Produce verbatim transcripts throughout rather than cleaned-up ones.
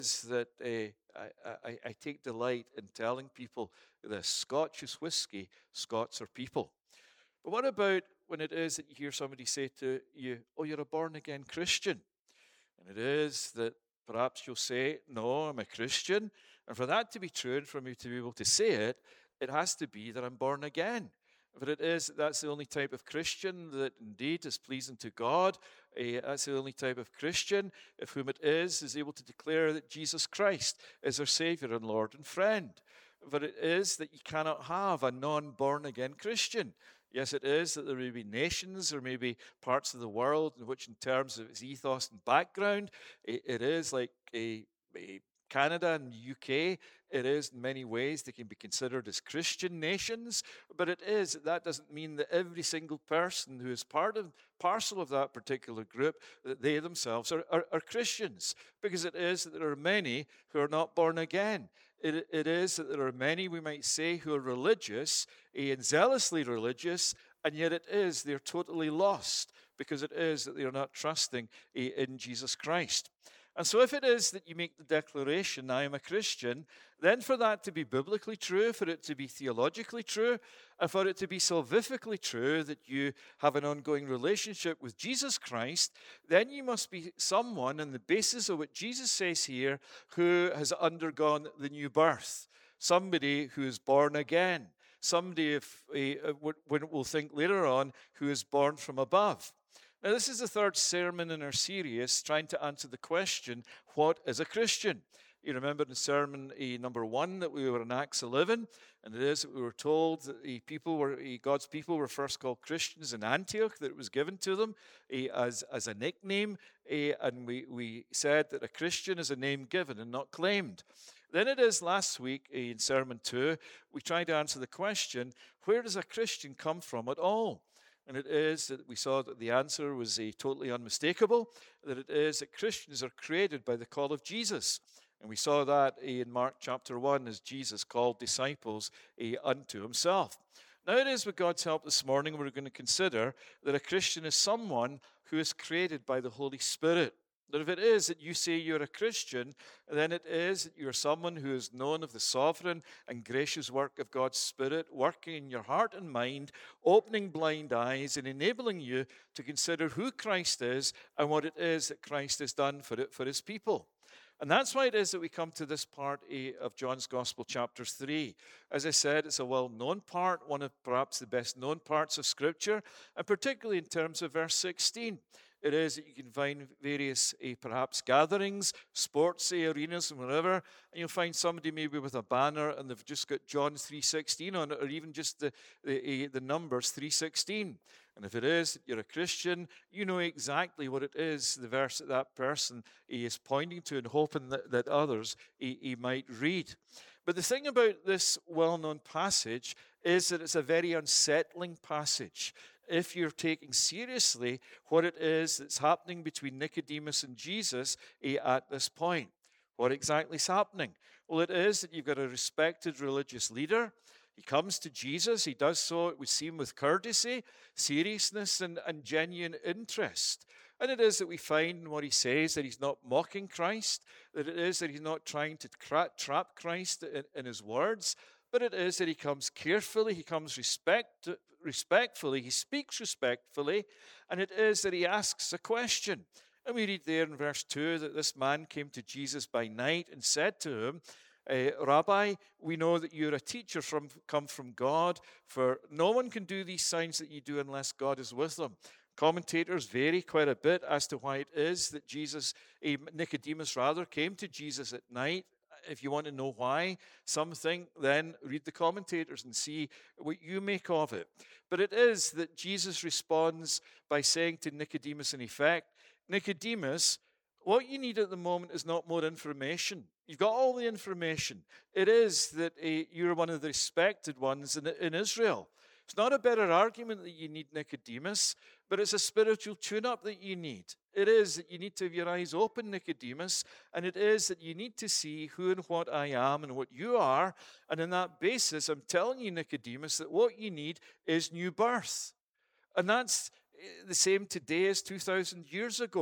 is that uh, I, I, I take delight in telling people this: Scotch is whiskey, Scots are people. But what about when it is that you hear somebody say to you, "Oh, you're a born again Christian"? And it is that perhaps you'll say, "No, I'm a Christian." And for that to be true and for me to be able to say it, it has to be that I'm born again. But it is that's the only type of Christian that indeed is pleasing to God. Eh, that's the only type of Christian of whom it is is able to declare that Jesus Christ is our Savior and Lord and friend. But it is that you cannot have a non-born again Christian. Yes, it is that there may be nations, there may be parts of the world in which, in terms of its ethos and background, it, it is like a, a Canada and the U K, it is in many ways they can be considered as Christian nations, but it is that doesn't mean that every single person who is part of parcel of that particular group, that they themselves are, are, are Christians, because it is that there are many who are not born again. It, it is that there are many, we might say, who are religious and zealously religious, and yet it is they're totally lost, because it is that they are not trusting in Jesus Christ. And so if it is that you make the declaration, "I am a Christian," then for that to be biblically true, for it to be theologically true, and for it to be salvifically true that you have an ongoing relationship with Jesus Christ, then you must be someone, on the basis of what Jesus says here, who has undergone the new birth. Somebody who is born again. Somebody, if uh, when we'll think later on, who is born from above. Now, this is the third sermon in our series trying to answer the question, what is a Christian? You remember in sermon uh, number one that we were in Acts eleven, and it is that we were told that the people were, uh, God's people were first called Christians in Antioch, that it was given to them uh, as, as a nickname, uh, and we, we said that a Christian is a name given and not claimed. Then it is last week uh, in sermon two, we tried to answer the question, where does a Christian come from at all? And it is that we saw that the answer was uh, totally unmistakable, that it is that Christians are created by the call of Jesus. And we saw that uh, in Mark chapter one as Jesus called disciples uh, unto himself. Now it is with God's help this morning we're going to consider that a Christian is someone who is created by the Holy Spirit. That if it is that you say you're a Christian, then it is that you're someone who is known of the sovereign and gracious work of God's Spirit, working in your heart and mind, opening blind eyes and enabling you to consider who Christ is and what it is that Christ has done for it for his people. And that's why it is that we come to this part of John's Gospel, chapter three. As I said, it's a well-known part, one of perhaps the best-known parts of Scripture, and particularly in terms of verse sixteen. It is that you can find various, uh, perhaps, gatherings, sports uh, arenas and whatever, and you'll find somebody maybe with a banner and they've just got John three sixteen on it, or even just the, the, uh, the numbers three sixteen. And if it is that you're a Christian, you know exactly what it is, the verse that that person is pointing to and hoping that, that others he, he might read. But the thing about this well-known passage is that it's a very unsettling passage if you're taking seriously what it is that's happening between Nicodemus and Jesus at this point. What exactly is happening? Well, it is that you've got a respected religious leader. He comes to Jesus. He does so, it would seem, with courtesy, seriousness, and, and genuine interest. And it is that we find in what he says that he's not mocking Christ, that it is that he's not trying to tra- trap Christ in, in his words, but it is that he comes carefully, he comes respect, respectfully, he speaks respectfully, and it is that he asks a question. And we read there in verse two that this man came to Jesus by night and said to him, Uh, Rabbi, we know that you're a teacher from come from God, for no one can do these signs that you do unless God is with them. Commentators vary quite a bit as to why it is that Jesus, uh, Nicodemus rather, came to Jesus at night. If you want to know why something, then read the commentators and see what you make of it. But it is that Jesus responds by saying to Nicodemus, in effect, Nicodemus, what you need at the moment is not more information. You've got all the information. It is that uh, you're one of the respected ones in, in Israel. It's not a better argument that you need, Nicodemus, but it's a spiritual tune-up that you need. It is that you need to have your eyes open, Nicodemus, and it is that you need to see who and what I am and what you are. And on that basis, I'm telling you, Nicodemus, that what you need is new birth. And that's the same today as two thousand years ago.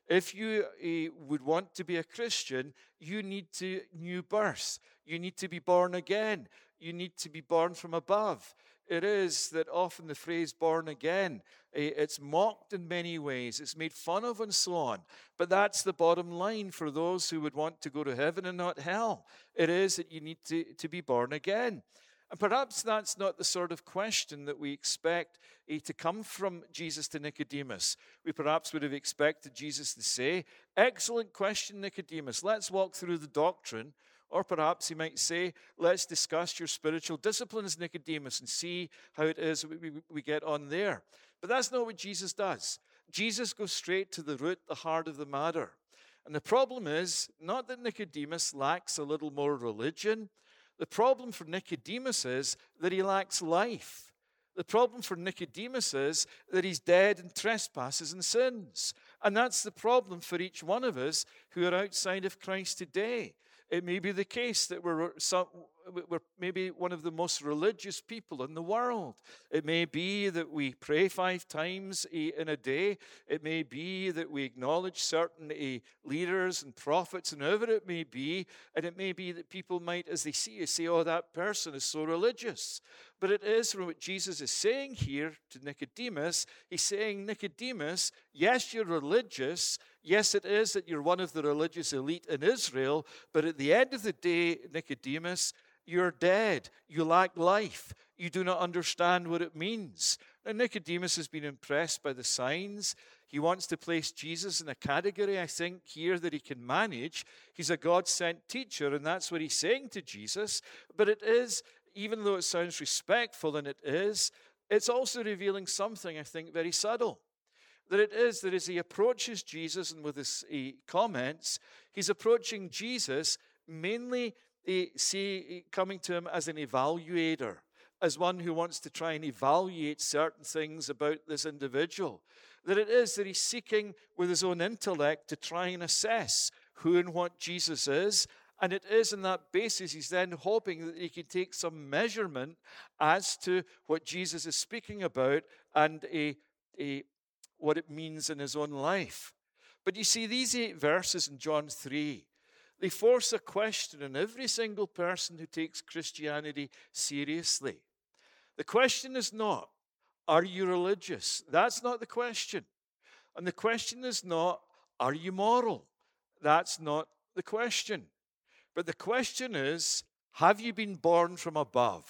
If you uh, would want to be a Christian, you need to new birth. You need to be born again. You need to be born from above. It is that often the phrase born again, eh, it's mocked in many ways. It's made fun of and so on. But that's the bottom line for those who would want to go to heaven and not hell. It is that you need to, to be born again. And perhaps that's not the sort of question that we expect eh, to come from Jesus to Nicodemus. We perhaps would have expected Jesus to say, "Excellent question, Nicodemus. Let's walk through the doctrine." Or perhaps he might say, "Let's discuss your spiritual disciplines, Nicodemus, and see how it is we, we, we get on there." But that's not what Jesus does. Jesus goes straight to the root, the heart of the matter. And the problem is not that Nicodemus lacks a little more religion. The problem for Nicodemus is that he lacks life. The problem for Nicodemus is that he's dead in trespasses and sins. And that's the problem for each one of us who are outside of Christ today. It may be the case that we're, some, we're maybe one of the most religious people in the world. It may be that we pray five times in a day. It may be that we acknowledge certain leaders and prophets and whoever it may be. And it may be that people might, as they see you, say, "Oh, that person is so religious." But it is from what Jesus is saying here to Nicodemus. He's saying, "Nicodemus, yes, you're religious. Yes, it is that you're one of the religious elite in Israel. But at the end of the day, Nicodemus, you're dead. You lack life. You do not understand what it means." Now, Nicodemus has been impressed by the signs. He wants to place Jesus in a category, I think, here that he can manage. He's a God-sent teacher, and that's what he's saying to Jesus. But it is, even though it sounds respectful, and it is, it's also revealing something, I think, very subtle. That it is that as he approaches Jesus and with his uh, comments, he's approaching Jesus mainly uh, see, uh, coming to him as an evaluator, as one who wants to try and evaluate certain things about this individual. That it is that he's seeking with his own intellect to try and assess who and what Jesus is. And it is on that basis he's then hoping that he can take some measurement as to what Jesus is speaking about and a, a what it means in his own life. But you see, these eight verses in John three, they force a question on every single person who takes Christianity seriously. The question is not, are you religious? That's not the question. And the question is not, are you moral? That's not the question. But the question is, have you been born from above?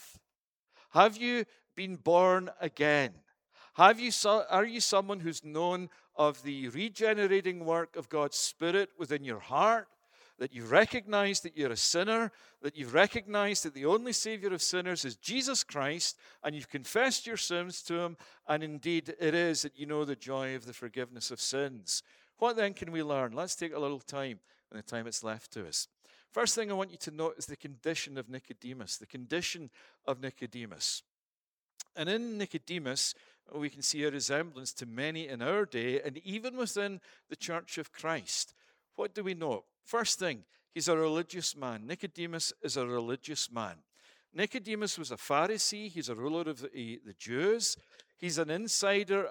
Have you been born again? Have you, are you someone who's known of the regenerating work of God's Spirit within your heart? That you recognize that you're a sinner, that you've recognized that the only Savior of sinners is Jesus Christ, and you've confessed your sins to Him, and indeed it is that you know the joy of the forgiveness of sins. What then can we learn? Let's take a little time in the time it's left to us. First thing I want you to note is the condition of Nicodemus, the condition of Nicodemus. And in Nicodemus, we can see a resemblance to many in our day, and even within the Church of Christ. What do we know? First thing, he's a religious man. Nicodemus is a religious man. Nicodemus was a Pharisee. He's a ruler of the, the Jews. He's an insider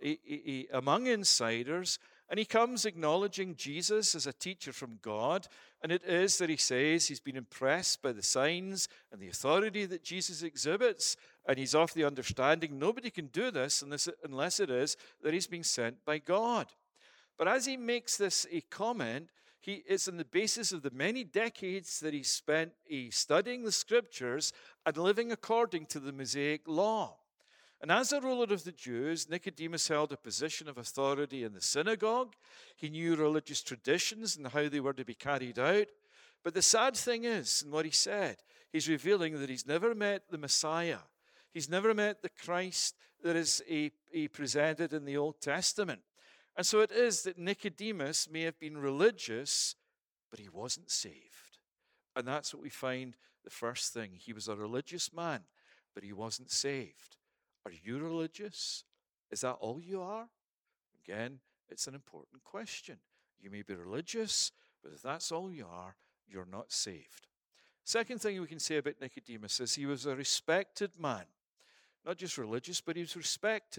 among insiders, and he comes acknowledging Jesus as a teacher from God. And it is that he says he's been impressed by the signs and the authority that Jesus exhibits. And he's of the understanding nobody can do this unless it, unless it is that he's being sent by God. But as he makes this a comment, he is on the basis of the many decades that he spent uh, studying the Scriptures and living according to the Mosaic law. And as a ruler of the Jews, Nicodemus held a position of authority in the synagogue. He knew religious traditions and how they were to be carried out. But the sad thing is, in what he said, he's revealing that he's never met the Messiah. He's never met the Christ that is a, a presented in the Old Testament. And so it is that Nicodemus may have been religious, but he wasn't saved. And that's what we find the first thing. He was a religious man, but he wasn't saved. Are you religious? Is that all you are? Again, it's an important question. You may be religious, but if that's all you are, you're not saved. Second thing we can say about Nicodemus is he was a respected man. Not just religious, but he was respected.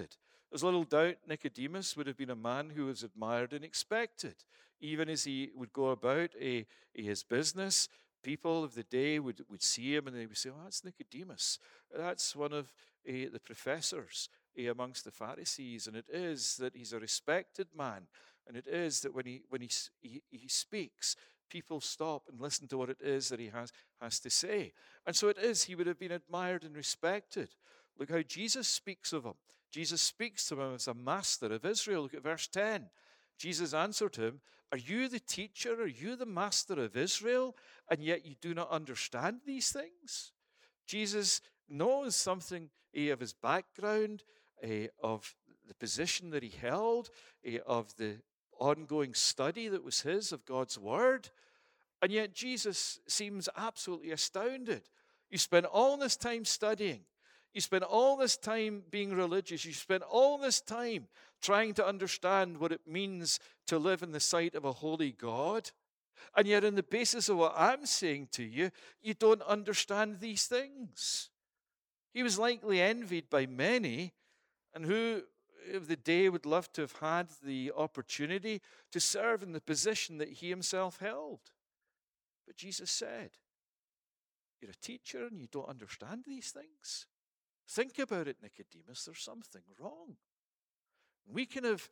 There's little doubt Nicodemus would have been a man who was admired and expected. Even as he would go about a, a his business, people of the day would, would see him and they would say, oh, that's Nicodemus. That's one of uh, the professors uh, amongst the Pharisees. And it is that he's a respected man. And it is that when he when he, he, he speaks, people stop and listen to what it is that he has, has to say. And so it is, he would have been admired and respected. Look how Jesus speaks of him. Jesus speaks to him as a master of Israel. Look at verse ten. Jesus answered him, are you the teacher? Are you the master of Israel? And yet you do not understand these things? Jesus knows something eh, of his background, eh, of the position that he held, eh, of the ongoing study that was his of God's word. And yet Jesus seems absolutely astounded. You spent all this time studying. You spent all this time being religious. You spent all this time trying to understand what it means to live in the sight of a holy God. And yet, on the basis of what I'm saying to you, you don't understand these things. He was likely envied by many, and who of the day would love to have had the opportunity to serve in the position that he himself held. But Jesus said, you're a teacher and you don't understand these things? Think about it, Nicodemus, there's something wrong. We can have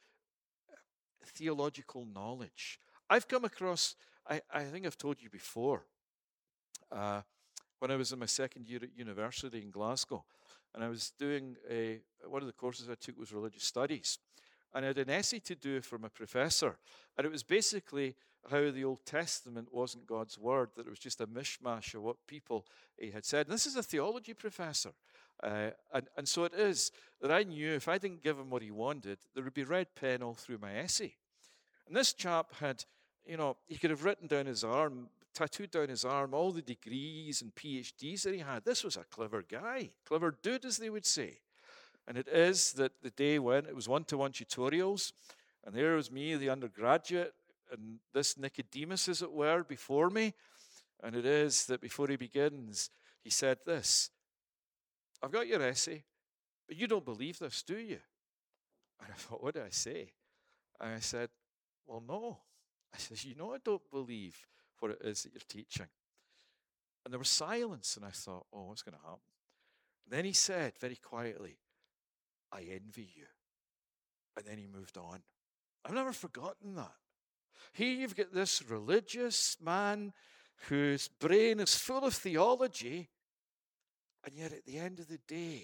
theological knowledge. I've come across, I, I think I've told you before, uh, when I was in my second year at university in Glasgow, and I was doing a, one of the courses I took was religious studies. And I had an essay to do from a professor. And it was basically how the Old Testament wasn't God's word, that it was just a mishmash of what people uh, had said. And this is a theology professor. Uh, and, and so it is that I knew if I didn't give him what he wanted, there would be red pen all through my essay. And this chap had, you know, he could have written down his arm, tattooed down his arm, all the degrees and P H Ds that he had. This was a clever guy, clever dude, as they would say. And it is that the day when it was one-to-one tutorials, and there was me, the undergraduate, and this Nicodemus, as it were, before me. And it is that before he begins, he said this, I've got your essay, but you don't believe this, do you? And I thought, what did I say? And I said, well, no. I said, you know I don't believe what it is that you're teaching. And there was silence, and I thought, oh, what's going to happen? And then he said very quietly, I envy you. And then he moved on. I've never forgotten that. Here you've got this religious man whose brain is full of theology, and yet at the end of the day,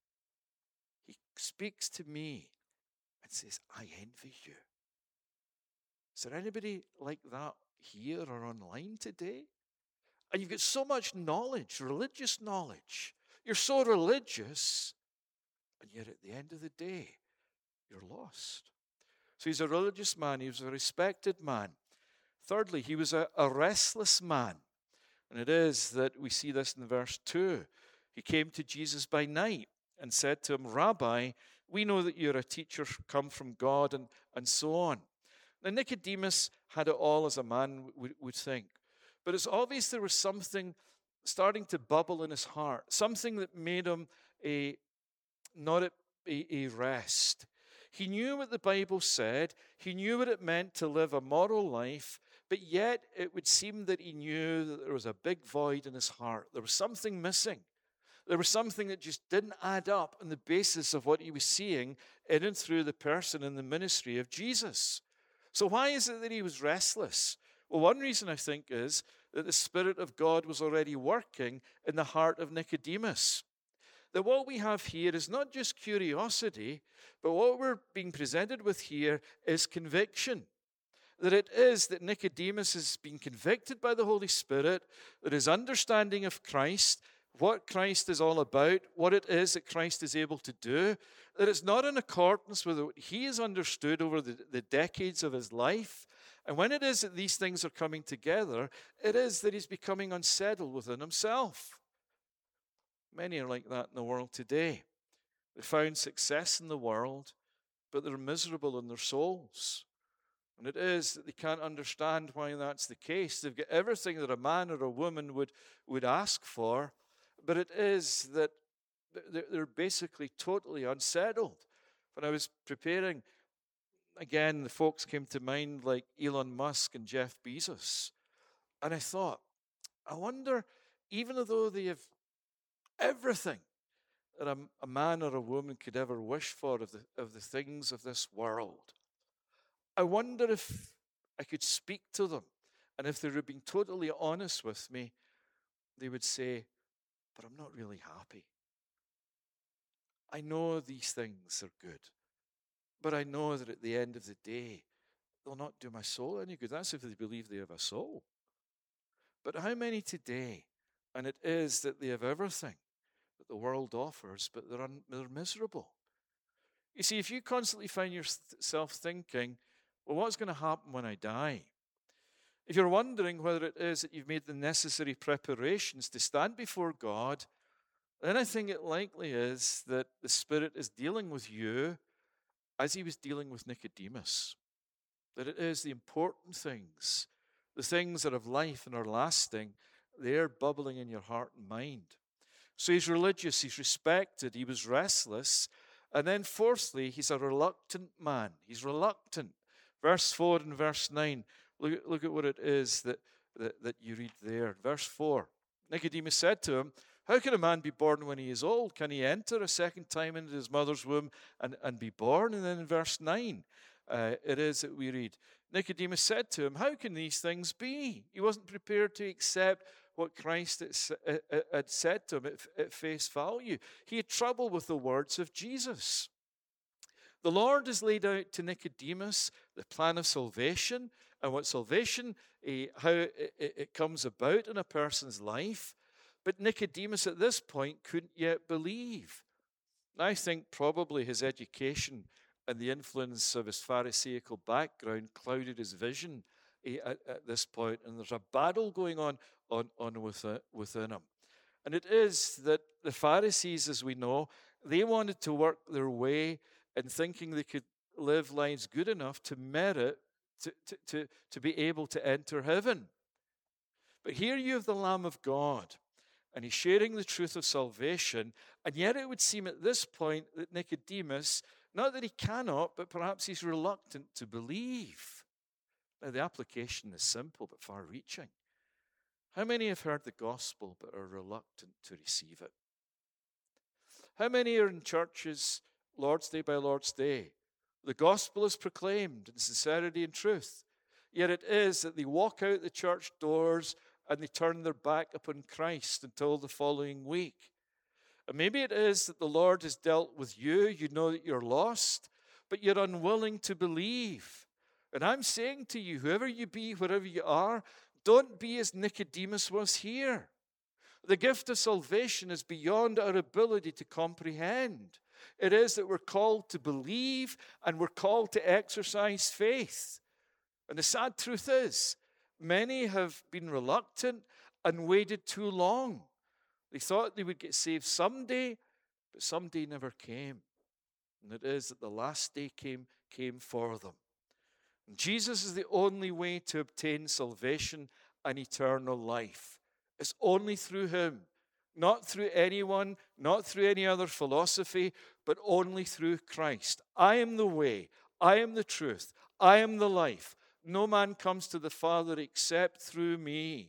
he speaks to me and says, I envy you. Is there anybody like that here or online today? And you've got so much knowledge, religious knowledge. You're so religious, and yet at the end of the day, you're lost. So he's a religious man. He was a respected man. Thirdly, he was a, a restless man. And it is that we see this in verse two. He came to Jesus by night and said to him, Rabbi, we know that you're a teacher come from God, and, and so on. Now, Nicodemus had it all as a man would, would think. But it's obvious there was something starting to bubble in his heart, something that made him a, not a, a, a rest. He knew what the Bible said. He knew what it meant to live a moral life. But yet it would seem that he knew that there was a big void in his heart. There was something missing. There was something that just didn't add up on the basis of what he was seeing in and through the person and the ministry of Jesus. So why is it that he was restless? Well, one reason I think is that the Spirit of God was already working in the heart of Nicodemus. That what we have here is not just curiosity, but what we're being presented with here is conviction. That it is that Nicodemus has been convicted by the Holy Spirit, that his understanding of Christ, what Christ is all about, what it is that Christ is able to do, that it's not in accordance with what he has understood over the, the decades of his life. And when it is that these things are coming together, it is that he's becoming unsettled within himself. Many are like that in the world today. They found success in the world, but they're miserable in their souls. And it is that they can't understand why that's the case. They've got everything that a man or a woman would, would ask for, but it is that they're basically totally unsettled. When I was preparing, again, the folks came to mind like Elon Musk and Jeff Bezos. And I thought, I wonder, even though they have everything that a, a man or a woman could ever wish for of the, of the things of this world, I wonder if I could speak to them. And if they were being totally honest with me, they would say, but I'm not really happy. I know these things are good, but I know that at the end of the day, they'll not do my soul any good. That's if they believe they have a soul. But how many today, and it is that they have everything that the world offers, but they're, un, they're miserable. You see, if you constantly find yourself thinking, well, what's going to happen when I die? If you're wondering whether it is that you've made the necessary preparations to stand before God, then I think it likely is that the Spirit is dealing with you as he was dealing with Nicodemus. That it is the important things, the things that have life and are lasting, they're bubbling in your heart and mind. So he's religious, he's respected, he was restless. And then fourthly, he's a reluctant man. He's reluctant. Verse four and verse nine, look, look at what it is that, that, that you read there. Verse four, Nicodemus said to him, how can a man be born when he is old? Can he enter a second time into his mother's womb and, and be born? And then in verse nine, uh, it is that we read, Nicodemus said to him, how can these things be? He wasn't prepared to accept what Christ had said to him at face value. He had trouble with the words of Jesus. The Lord has laid out to Nicodemus the plan of salvation and what salvation, how it comes about in a person's life. But Nicodemus at this point couldn't yet believe. I think probably his education and the influence of his Pharisaical background clouded his vision at, at this point, and there's a battle going on, on, on within, within him. And it is that the Pharisees, as we know, they wanted to work their way in thinking they could live lives good enough to merit to, to, to, to be able to enter heaven. But here you have the Lamb of God, and he's sharing the truth of salvation, and yet it would seem at this point that Nicodemus, not that he cannot, but perhaps he's reluctant to believe. Now, the application is simple but far-reaching. How many have heard the gospel but are reluctant to receive it? How many are in churches Lord's Day by Lord's Day? The gospel is proclaimed in sincerity and truth, yet it is that they walk out the church doors and they turn their back upon Christ until the following week. And maybe it is that the Lord has dealt with you. You know that you're lost, but you're unwilling to believe. And I'm saying to you, whoever you be, wherever you are, don't be as Nicodemus was here. The gift of salvation is beyond our ability to comprehend. It is that we're called to believe and we're called to exercise faith. And the sad truth is, many have been reluctant and waited too long. They thought they would get saved someday, but someday never came. And it is that the last day came, came for them. And Jesus is the only way to obtain salvation and eternal life. It's only through him, not through anyone, not through any other philosophy, but only through Christ. I am the way, I am the truth, I am the life. No man comes to the Father except through me.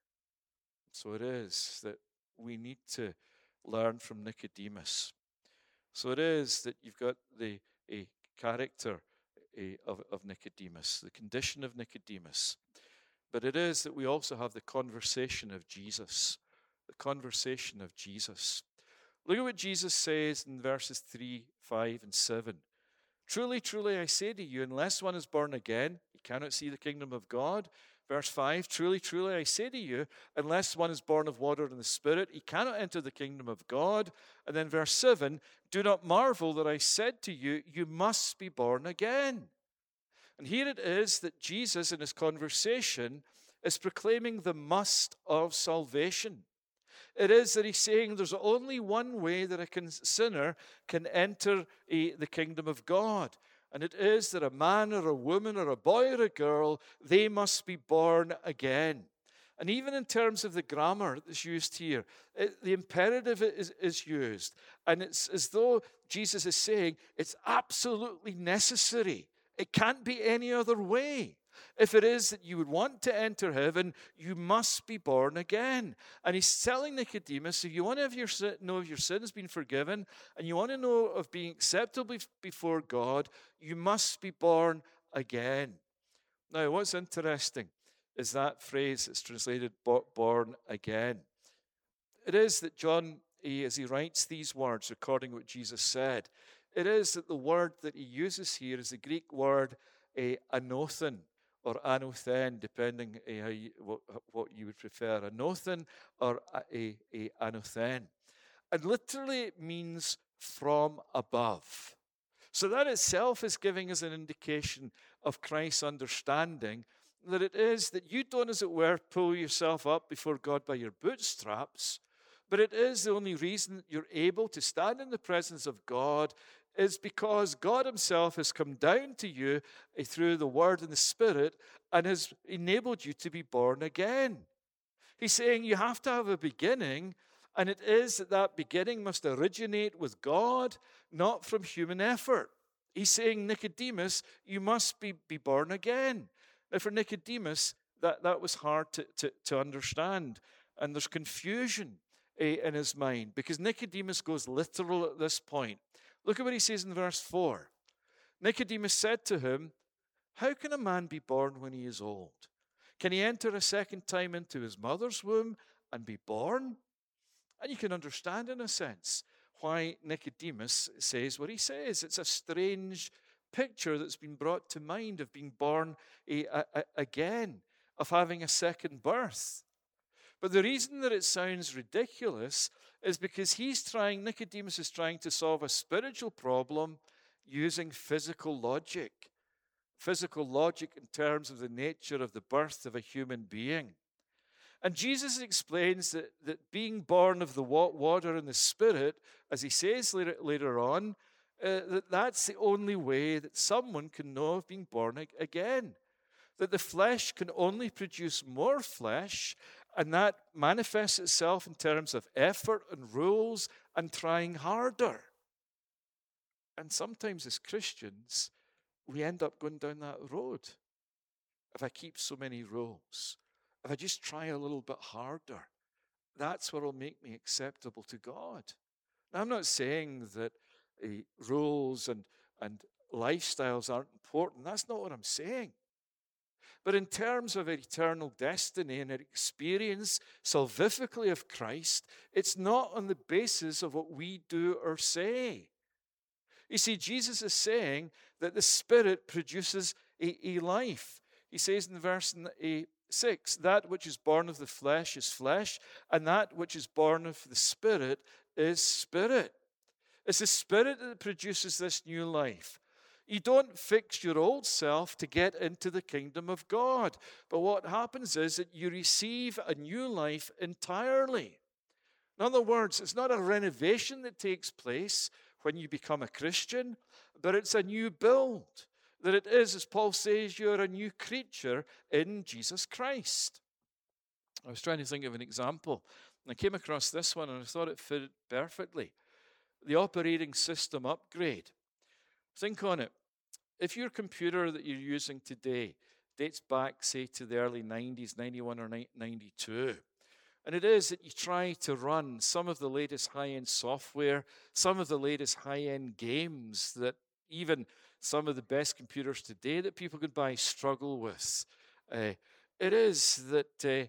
So it is that we need to learn from Nicodemus. So it is that you've got the a character a, of, of Nicodemus, the condition of Nicodemus. But it is that we also have the conversation of Jesus. The conversation of Jesus. Look at what Jesus says in verses three, five, and seven. Truly, truly, I say to you, unless one is born again, he cannot see the kingdom of God. Verse five, truly, truly, I say to you, unless one is born of water and the Spirit, he cannot enter the kingdom of God. And then verse seven, do not marvel that I said to you, you must be born again. And here it is that Jesus, in his conversation, is proclaiming the must of salvation. It is that he's saying there's only one way that a sinner can enter a, the kingdom of God. And it is that a man or a woman or a boy or a girl, they must be born again. And even in terms of the grammar that's used here, it, the imperative is, is used. And it's as though Jesus is saying it's absolutely necessary. It can't be any other way. If it is that you would want to enter heaven, you must be born again. And he's telling Nicodemus, if you want to have your, know if your sin has been forgiven, and you want to know of being acceptable before God, you must be born again. Now, what's interesting is that phrase that's translated born again. It is that John, as he writes these words, recording what Jesus said, it is that the word that he uses here is the Greek word eh, anothen, or anothen, depending uh, how you, what, what you would prefer, anothen or a, a, anothen. And literally it means from above. So that itself is giving us an indication of Christ's understanding that it is that you don't, as it were, pull yourself up before God by your bootstraps, but it is the only reason that you're able to stand in the presence of God is because God himself has come down to you through the Word and the Spirit and has enabled you to be born again. He's saying you have to have a beginning, and it is that that beginning must originate with God, not from human effort. He's saying, Nicodemus, you must be, be born again. Now, for Nicodemus, that, that was hard to, to, to understand, and there's confusion eh, in his mind because Nicodemus goes literal at this point. Look at what he says in verse four. Nicodemus said to him, how can a man be born when he is old? Can he enter a second time into his mother's womb and be born? And you can understand, in a sense, why Nicodemus says what he says. It's a strange picture that's been brought to mind of being born a, a, a, again, of having a second birth. But the reason that it sounds ridiculous is because he's trying, Nicodemus is trying to solve a spiritual problem using physical logic. Physical logic in terms of the nature of the birth of a human being. And Jesus explains that, that being born of the water and the Spirit, as he says later, later on, uh, that that's the only way that someone can know of being born again. That the flesh can only produce more flesh, and that manifests itself in terms of effort and rules and trying harder. And sometimes as Christians, we end up going down that road. If I keep so many rules, if I just try a little bit harder, that's what will make me acceptable to God. Now, I'm not saying that uh, rules and, and lifestyles aren't important. That's not what I'm saying. But in terms of eternal destiny and an experience salvifically of Christ, it's not on the basis of what we do or say. You see, Jesus is saying that the Spirit produces a, a life. He says in verse six, that which is born of the flesh is flesh, and that which is born of the Spirit is spirit. It's the Spirit that produces this new life. You don't fix your old self to get into the kingdom of God. But what happens is that you receive a new life entirely. In other words, it's not a renovation that takes place when you become a Christian, but it's a new build. That it is, as Paul says, you're a new creature in Jesus Christ. I was trying to think of an example, and I came across this one, and I thought it fitted perfectly. The operating system upgrade. Think on it. If your computer that you're using today dates back, say, to the early nineties, ninety-one or ninety-two, and it is that you try to run some of the latest high-end software, some of the latest high-end games that even some of the best computers today that people could buy struggle with. Uh, it is that uh,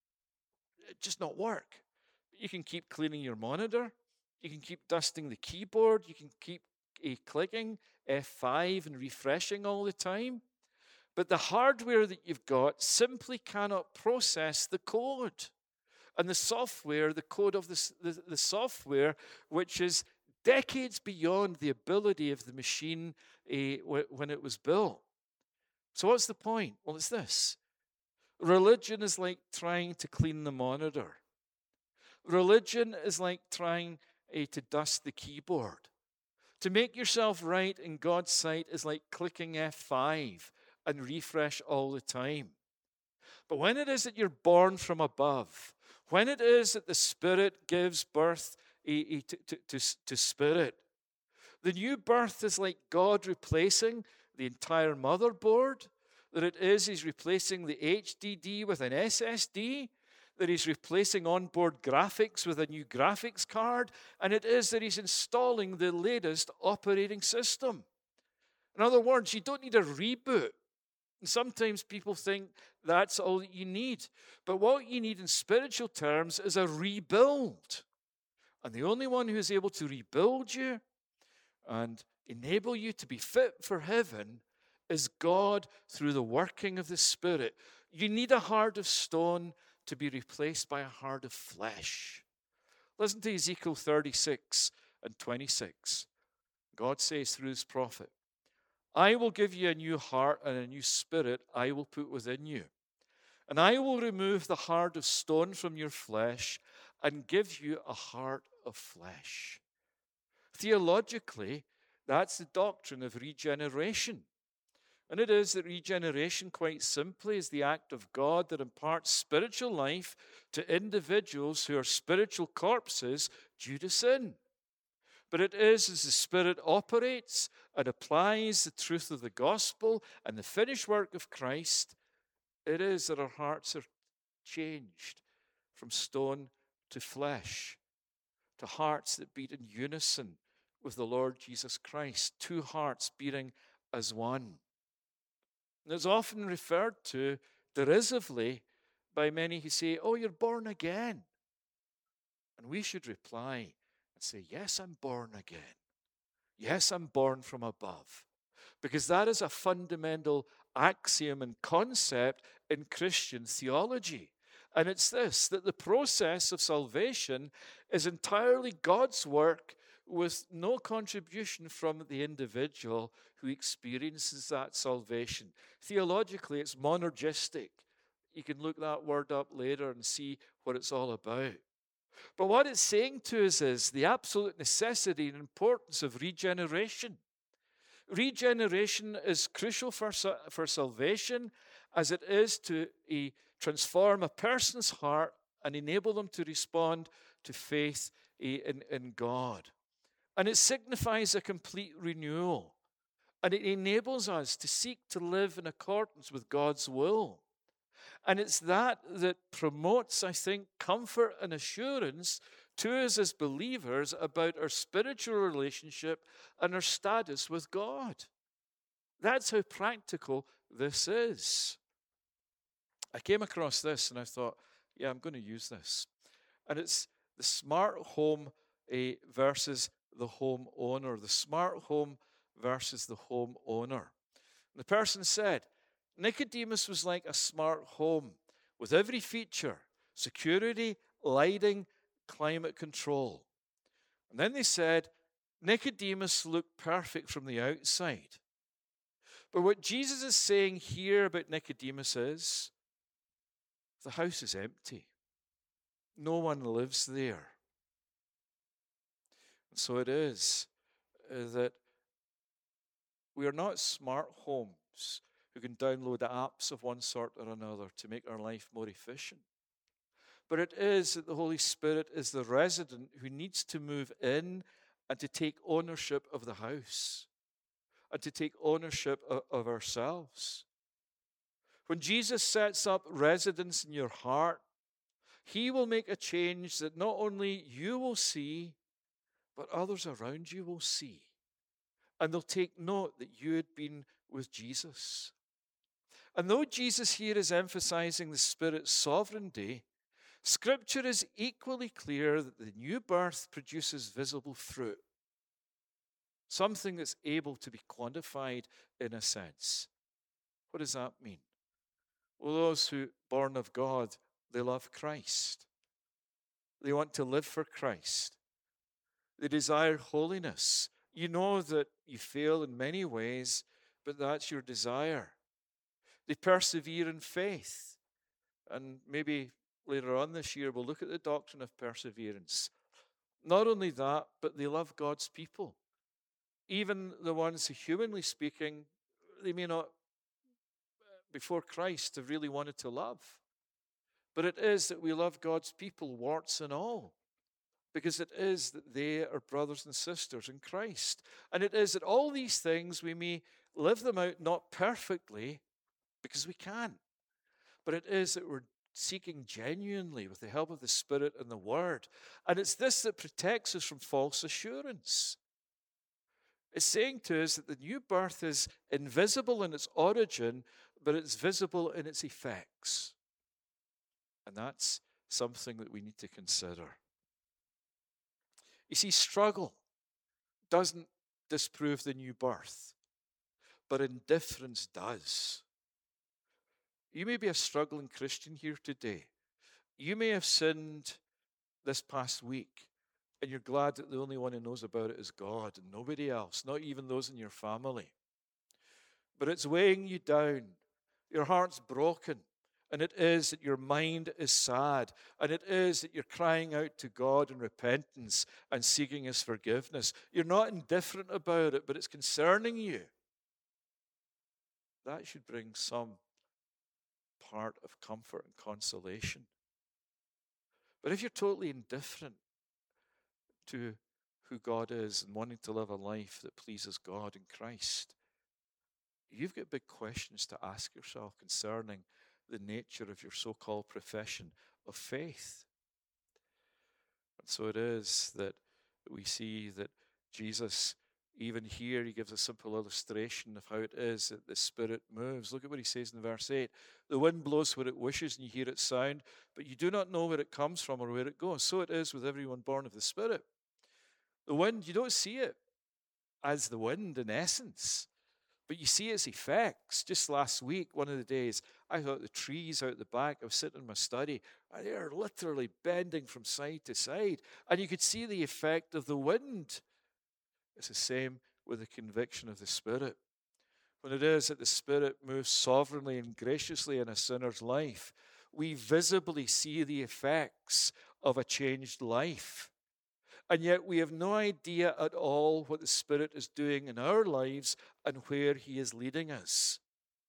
it just not work. You can keep cleaning your monitor. You can keep dusting the keyboard. You can keep uh, clicking F five and refreshing all the time. But the hardware that you've got simply cannot process the code. And the software, the code of the, the, the software, which is decades beyond the ability of the machine uh, when it was built. So what's the point? Well, it's this. Religion is like trying to clean the monitor. Religion is like trying uh, to dust the keyboard. To make yourself right in God's sight is like clicking F five and refresh all the time. But when it is that you're born from above, when it is that the Spirit gives birth eh, eh, to, to, to, to Spirit, the new birth is like God replacing the entire motherboard, that it is He's replacing the H D D with an S S D, that He's replacing onboard graphics with a new graphics card, and it is that He's installing the latest operating system. In other words, you don't need a reboot. And sometimes people think that's all that you need. But what you need in spiritual terms is a rebuild. And the only one who is able to rebuild you and enable you to be fit for heaven is God through the working of the Spirit. You need a heart of stone to be replaced by a heart of flesh. Listen to Ezekiel thirty-six and twenty-six. God says through his prophet, I will give you a new heart and a new spirit I will put within you. And I will remove the heart of stone from your flesh and give you a heart of flesh. Theologically, that's the doctrine of regeneration. And it is that regeneration, quite simply, is the act of God that imparts spiritual life to individuals who are spiritual corpses due to sin. But it is as the Spirit operates and applies the truth of the gospel and the finished work of Christ, it is that our hearts are changed from stone to flesh, to hearts that beat in unison with the Lord Jesus Christ, two hearts beating as one. And it's often referred to derisively by many who say, oh, you're born again. And we should reply and say, yes, I'm born again. Yes, I'm born from above. Because that is a fundamental axiom and concept in Christian theology. And it's this, that the process of salvation is entirely God's work with no contribution from the individual who experiences that salvation. Theologically, it's monergistic. You can look that word up later and see what it's all about. But what it's saying to us is the absolute necessity and importance of regeneration. Regeneration is crucial for, for salvation as it is to uh, transform a person's heart and enable them to respond to faith uh, in, in God. And it signifies a complete renewal. And it enables us to seek to live in accordance with God's will. And it's that that promotes, I think, comfort and assurance to us as believers about our spiritual relationship and our status with God. That's how practical this is. I came across this and I thought, yeah, I'm going to use this. And it's the smart home uh, versus the home owner. The smart home versus the home owner. And the person said, Nicodemus was like a smart home with every feature, security, lighting, climate control. And then they said, Nicodemus looked perfect from the outside. But what Jesus is saying here about Nicodemus is, the house is empty. No one lives there. And so it is uh, that we are not smart homes who can download apps of one sort or another to make our life more efficient. But it is that the Holy Spirit is the resident who needs to move in and to take ownership of the house and to take ownership of, of ourselves. When Jesus sets up residence in your heart, he will make a change that not only you will see, but others around you will see. And they'll take note that you had been with Jesus. And though Jesus here is emphasizing the Spirit's sovereignty, Scripture is equally clear that the new birth produces visible fruit, something that's able to be quantified in a sense. What does that mean? Well, those who are born of God, they love Christ. They want to live for Christ. They desire holiness. You know that you fail in many ways, but that's your desire. They persevere in faith. And maybe later on this year, we'll look at the doctrine of perseverance. Not only that, but they love God's people. Even the ones who, humanly speaking, they may not before Christ have really wanted to love. But it is that we love God's people, warts and all, because it is that they are brothers and sisters in Christ. And it is that all these things, we may live them out not perfectly, because we can't, but it is that we're seeking genuinely with the help of the Spirit and the Word. And it's this that protects us from false assurance. It's saying to us that the new birth is invisible in its origin, but it's visible in its effects. And that's something that we need to consider. You see, struggle doesn't disprove the new birth, but indifference does. You may be a struggling Christian here today. You may have sinned this past week, and you're glad that the only one who knows about it is God and nobody else, not even those in your family. But it's weighing you down. Your heart's broken. And it is that your mind is sad. And it is that you're crying out to God in repentance and seeking His forgiveness. You're not indifferent about it, but it's concerning you. That should bring some part of comfort and consolation. But if you're totally indifferent to who God is and wanting to live a life that pleases God in Christ, you've got big questions to ask yourself concerning the nature of your so-called profession of faith. And so it is that we see that Jesus, even here, he gives a simple illustration of how it is that the Spirit moves. Look at what he says in verse eight. The wind blows where it wishes, and you hear its sound, but you do not know where it comes from or where it goes. So it is with everyone born of the Spirit. The wind, you don't see it as the wind in essence, but you see its effects. Just last week, one of the days, I thought the trees out the back, I was sitting in my study, and they're literally bending from side to side. And you could see the effect of the wind. It's the same with the conviction of the Spirit. When it is that the Spirit moves sovereignly and graciously in a sinner's life, we visibly see the effects of a changed life. And yet we have no idea at all what the Spirit is doing in our lives and where He is leading us.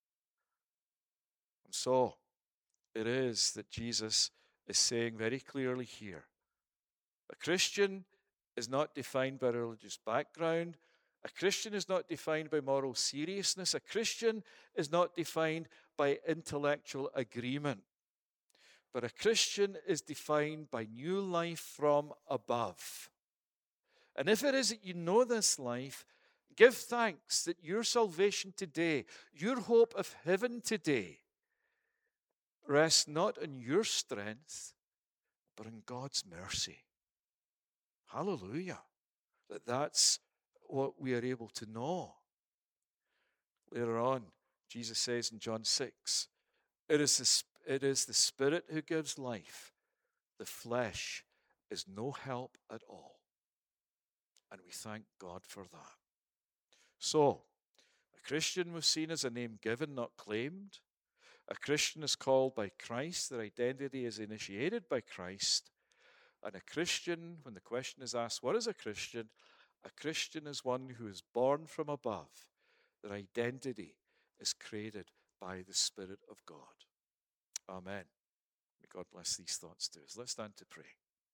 And so it is that Jesus is saying very clearly here, a Christian is not defined by religious background. A Christian is not defined by moral seriousness. A Christian is not defined by intellectual agreement. But a Christian is defined by new life from above. And if it is that you know this life, give thanks that your salvation today, your hope of heaven today, rests not in your strength, but in God's mercy. Hallelujah. That that's what we are able to know. Later on, Jesus says in John six, it is the, it is the Spirit who gives life. The flesh is no help at all. And we thank God for that. So, a Christian was seen as a name given, not claimed. A Christian is called by Christ. Their identity is initiated by Christ. And a Christian, when the question is asked, what is a Christian? A Christian is one who is born from above. Their identity is created by the Spirit of God. Amen. May God bless these thoughts to us. Let's stand to pray.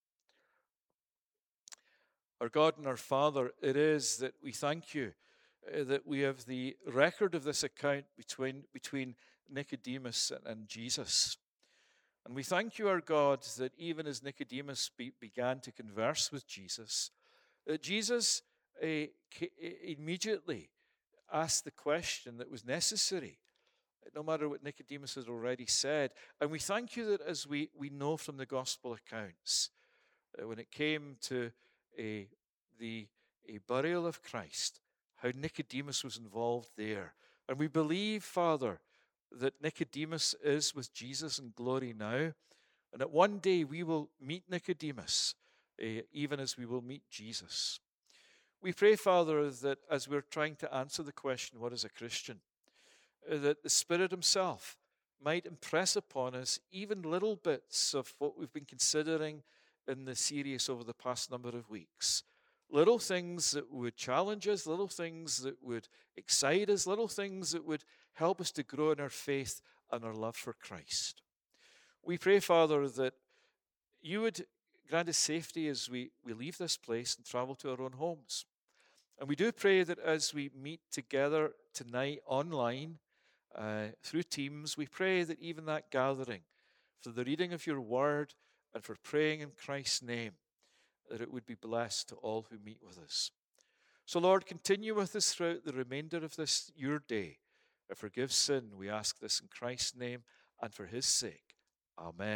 Our God and our Father, it is that we thank you uh, that we have the record of this account between, between Nicodemus and, and Jesus. And we thank you, our God, that even as Nicodemus be, began to converse with Jesus, that Jesus uh, immediately asked the question that was necessary, no matter what Nicodemus had already said. And we thank you that as we, we know from the gospel accounts, uh, when it came to a, the a burial of Christ, how Nicodemus was involved there. And we believe, Father, that Nicodemus is with Jesus in glory now, and that one day we will meet Nicodemus, uh, even as we will meet Jesus. We pray, Father, that as we're trying to answer the question, what is a Christian, uh, that the Spirit Himself might impress upon us even little bits of what we've been considering in the series over the past number of weeks. Little things that would challenge us, little things that would excite us, little things that would Help us to grow in our faith and our love for Christ. We pray, Father, that you would grant us safety as we, we leave this place and travel to our own homes. And we do pray that as we meet together tonight online, uh, through Teams, we pray that even that gathering, for the reading of your word and for praying in Christ's name, that it would be blessed to all who meet with us. So, Lord, continue with us throughout the remainder of this, your day. And forgive sin, we ask this in Christ's name and for his sake. Amen.